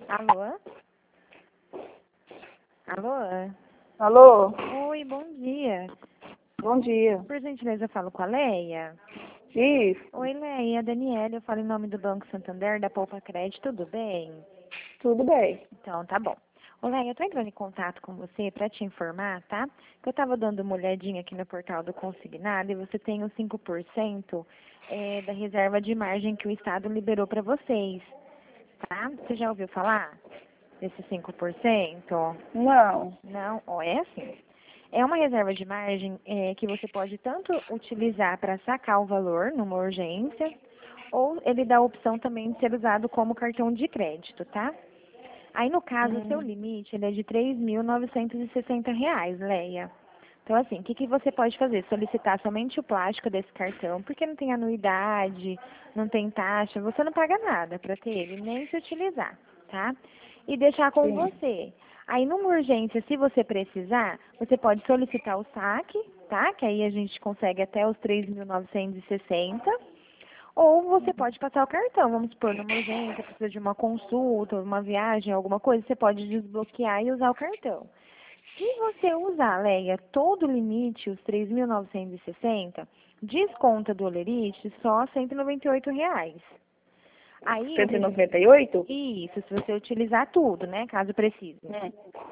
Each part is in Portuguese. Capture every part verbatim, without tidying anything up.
Alô? Alô? Alô? Oi, bom dia. Bom dia. Por gentileza, eu falo com a Leia? Isso. Oi, Leia, Daniela, eu falo em nome do Banco Santander, da Poupa Crédito, tudo bem? Tudo bem. Então, tá bom. Ô, Leia, eu tô entrando em contato com você para te informar, tá? Que eu tava dando uma olhadinha aqui no portal do Consignado e você tem os cinco por cento é, da reserva de margem que o Estado liberou para vocês, tá? Você já ouviu falar desses cinco por cento? Não. Não, ó, é assim. É uma reserva de margem é, que você pode tanto utilizar para sacar o valor numa urgência, ou ele dá a opção também de ser usado como cartão de crédito, tá? Aí, no caso, o seu Hum. limite ele é de três mil novecentos e sessenta reais, Leia. Então, assim, o que, que você pode fazer? Solicitar somente o plástico desse cartão, porque não tem anuidade, não tem taxa, você não paga nada para ter ele, nem se utilizar, tá? E deixar com Sim. você. Aí, numa urgência, se você precisar, você pode solicitar o saque, tá? Que aí a gente consegue até os três mil novecentos e sessenta. Ou você pode passar o cartão, vamos supor, numa urgência, precisa de uma consulta, uma viagem, alguma coisa, você pode desbloquear e usar o cartão. Se você usar, Leia, todo o limite, os três mil novecentos e sessenta, desconta do Olerite só cento e noventa e oito reais. Aí, o cento e res- noventa e oito? isso, se você utilizar tudo, né, caso precise. Hum.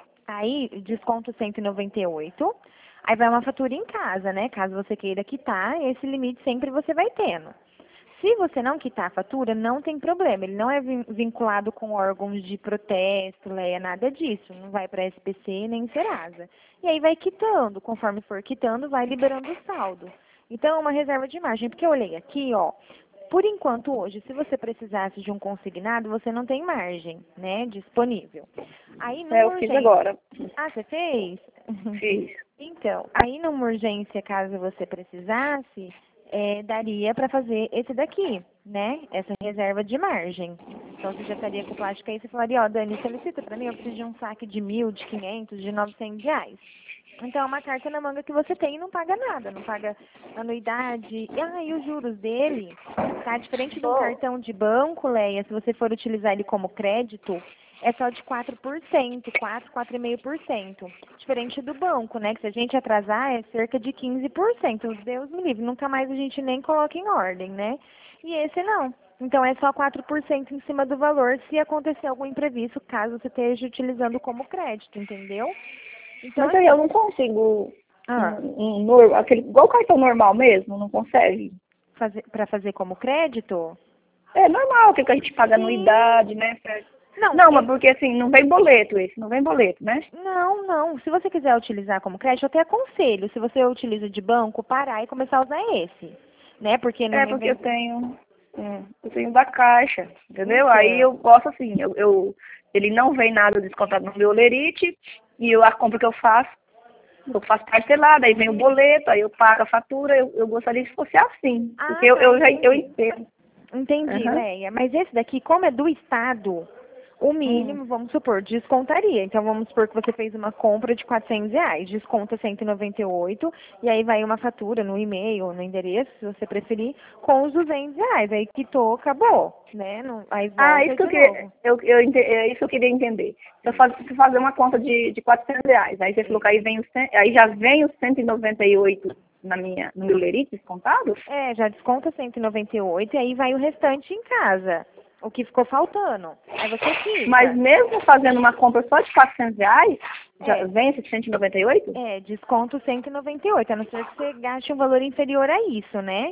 Aí, desconto cento e noventa e oito, aí vai uma fatura em casa, né, caso você queira quitar, esse limite sempre você vai tendo. Se você não quitar a fatura, não tem problema. Ele não é vin- vinculado com órgãos de protesto, Leia, nada disso. Não vai para S P C nem Serasa. E aí vai quitando. Conforme for quitando, vai liberando o saldo. Então, é uma reserva de margem. Porque eu olhei aqui, ó. Por enquanto, hoje, se você precisasse de um consignado, você não tem margem, né, disponível. Aí, É, numa eu fiz urgência... agora. Ah, você fez? Fiz. Então, aí numa urgência, caso você precisasse, é, daria para fazer esse daqui, né? Essa reserva de margem. Então, você já estaria com o plástico aí, você falaria, ó, Dani, solicita para mim, eu preciso de um saque de mil, de quinhentos, de novecentos reais. Então, é uma carta na manga que você tem e não paga nada, não paga anuidade. E, ah, e os juros dele, tá? Diferente de um Sou. cartão de banco, Leia, se você for utilizar ele como crédito, é só de quatro por cento, quatro, quatro vírgula cinco por cento. Diferente do banco, né? Que se a gente atrasar é cerca de quinze por cento. Deus me livre, nunca mais a gente nem coloca em ordem, né? E esse não. Então é só quatro por cento em cima do valor se acontecer algum imprevisto, caso você esteja utilizando como crédito, entendeu? Então, Mas aí eu assim, não consigo. ah, Um, um, nor- aquele, igual cartão normal mesmo, não consegue. fazer, para fazer como crédito? É normal, que que a gente paga Sim. anuidade, né? Não, Não, mas esse, porque assim, não vem boleto esse, não vem boleto, né? não, não. Se você quiser utilizar como crédito, eu até aconselho. Se você utiliza de banco, parar e começar a usar esse, né? Porque não É me porque eu vem. tenho, hum, eu tenho da caixa, entendeu? Aí Então, eu posso assim, eu, eu- ele não vem nada descontado no meu olerite, e eu, a compra que eu faço, eu faço parcelada, aí vem o boleto, aí eu pago a fatura, eu, eu gostaria que fosse assim, porque ah, eu, tá, eu já eu entendi. entendo. Entendi, Aham. Leia. Mas esse daqui, como é do Estado, o Hum. mínimo, vamos supor, descontaria. Então, vamos supor que você fez uma compra de quatrocentos reais, desconta cento e noventa e oito, e aí vai uma fatura no e-mail, no endereço, se você preferir, com os duzentos reais. Aí quitou, acabou, né? Não, aí Ah, isso volta que eu de queria, novo. eu, eu, ente- é isso que eu queria entender. Se eu faz- se eu fazer uma conta de, de quatrocentos reais, aí você falou que aí, vem o, cem- aí já vem os cento e noventa e oito na minha, no meu lerite descontado? É, já desconta cento e noventa e oito e aí vai o restante em casa, o que ficou faltando. Aí você Mas quita. mesmo fazendo uma compra só de quatrocentos reais, já É, vem esse cento e noventa e oito? é, desconto cento e noventa e oito, a não ser que você gaste um valor inferior a isso, né?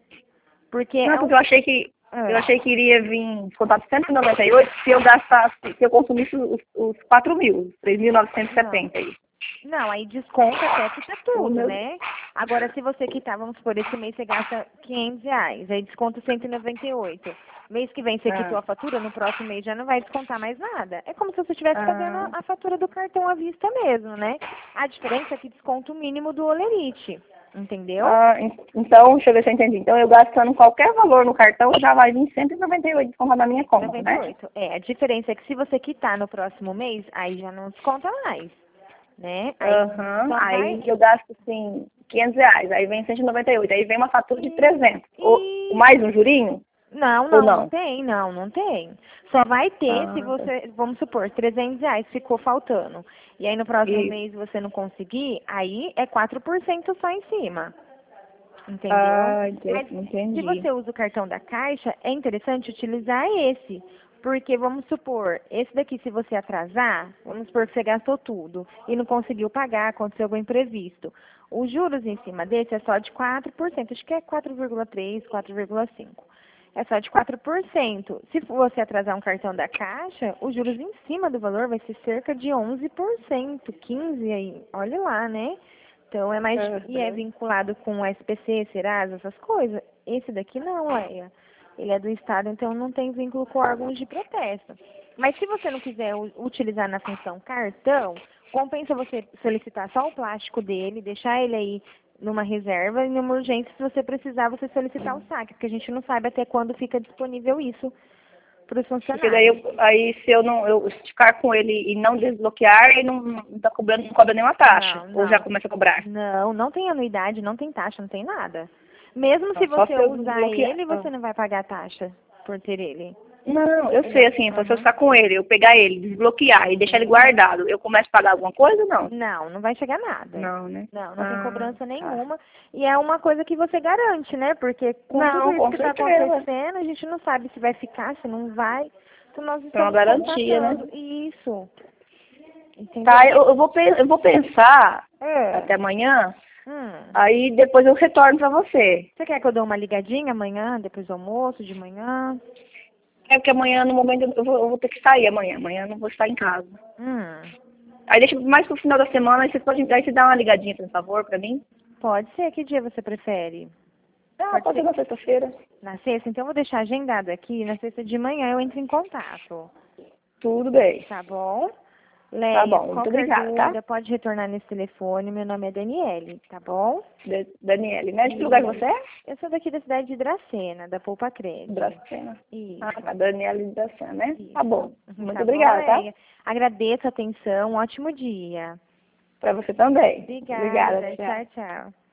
Porque Não, é porque um. eu achei que eu Ah, achei que iria vir descontado cento e noventa e oito se eu gastasse, se eu consumisse os, os quatro mil, os três mil novecentos e não. setenta aí. Não, aí desconta até quita O tudo, meu, né? Agora, se você quitar, vamos supor, esse mês você gasta quinhentos reais, aí desconta cento e noventa e oito. Mês que vem você quitou ah, a fatura, no próximo mês já não vai descontar mais nada. É como se você estivesse pagando ah, a a fatura do cartão à vista mesmo, né? A diferença é que desconta o mínimo do Olerite, entendeu? ah, en- então, deixa eu ver se eu entendi. Então, eu gastando qualquer valor no cartão, já vai vir cento e noventa e oito descontado na minha conta, né? cento e noventa e oito. É, a diferença é que se você quitar no próximo mês, aí já não desconta mais, né? Aí Aham, só vai. aí eu gasto, assim, quinhentos reais, aí vem cento e noventa e oito, aí vem uma fatura de E, trezentos. O, e mais um jurinho? Não, Ou não, não não? tem, não, não tem. Só vai ter se Ah, tá. você, vamos supor, trezentos reais ficou faltando. E aí no próximo Isso. mês você não conseguir, aí é quatro por cento só em cima. Entendeu? Ah, ente- Mas se entendi. você usa o cartão da Caixa, é interessante utilizar esse. Porque vamos supor, esse daqui se você atrasar, vamos supor que você gastou tudo e não conseguiu pagar, aconteceu algum imprevisto. Os juros em cima desse é só de quatro por cento, acho que é quatro vírgula três, quatro vírgula cinco. É só de quatro por cento. Se você atrasar um cartão da Caixa, os juros em cima do valor vai ser cerca de onze por cento, quinze por cento aí. Olha lá, né? Então é mais e é Aham. vinculado com o S P C, Serasa, essas coisas. Esse daqui não, Leia. Ele é do Estado, então não tem vínculo com órgãos de protesto. Mas se você não quiser u- utilizar na função cartão, compensa você solicitar só o plástico dele, deixar ele aí numa reserva e numa urgência, se você precisar, você solicitar o saque, porque a gente não sabe até quando fica disponível isso para os Porque daí, funcionários. eu, aí se eu não eu ficar com ele e não desbloquear, ele não, não tá cobrando, não cobra nenhuma taxa. Não, Ou já não. começa a cobrar. Não, não tem anuidade, não tem taxa, não tem nada. Mesmo se Não, só você se eu usar desbloquear. ele, Ah. você não vai pagar taxa por ter ele. Não, eu Ele sei, é. assim, então se eu Aham. ficar com ele, eu pegar ele, desbloquear e deixar ele Uhum. guardado, eu começo a pagar alguma coisa ou não? Não, não vai chegar nada. Não, né? Não, não tem Ah, cobrança tá. nenhuma. E é uma coisa que você garante, né? Porque com tudo Não, isso com que está certeza. acontecendo, a gente não sabe se vai ficar, se não vai. Então nós É uma estamos garantia, né? contratando. Isso. Tá, Entendeu? eu, eu vou, pe- eu vou pensar É. até amanhã, Hum. aí depois eu retorno pra você. Você quer que eu dê uma ligadinha amanhã, depois do almoço, de manhã? É porque amanhã, no momento, eu vou, eu vou ter que sair amanhã. Amanhã eu não vou estar em casa. Hum. Aí deixa mais pro final da semana, aí você pode aí você dá uma ligadinha, por favor, pra mim. Pode ser. Que dia você prefere? Ah, Pode pode ser ser na sexta-feira. na sexta? Então eu vou deixar agendado aqui. Na sexta de manhã eu entro em contato. Tudo bem. Tá bom? Tá Leia, bom, muito qualquer obrigada, tá? dúvida pode retornar nesse telefone. Meu nome é Daniele, tá bom? Da- Daniele, né? De que lugar que E você é? eu sou daqui da cidade de Dracena, da Poupa Cred. Dracena. Ah, Isso, tá. Daniele de Dracena, né? Tá isso. bom. Muito Tá bom, obrigada, tá? Leia? Agradeço a atenção. Um ótimo dia. Pra você também. Obrigada, Obrigada. tchau. Tchau, tchau.